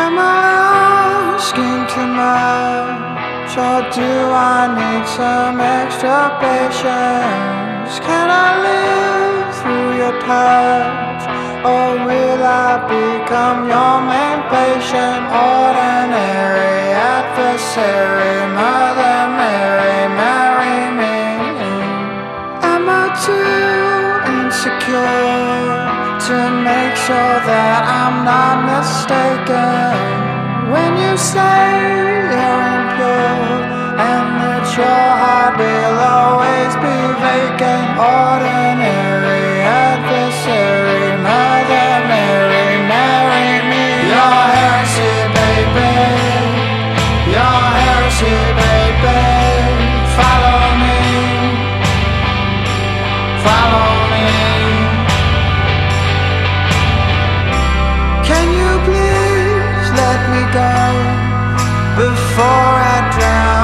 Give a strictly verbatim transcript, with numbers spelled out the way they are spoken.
Am I asking too much, or do I need some extra patience? Can I live through your touch, or will I become your main patient? Ordinary adversary, Mother Mary, marry me. Am I too insecure to make sure that I'm not mistaken when you say you're impure and that your heart will always be vacant? Ordinary adversary, Mother Mary, marry me. Your heresy, baby, your heresy, baby, follow me, follow me. Can you please let me go before I drown?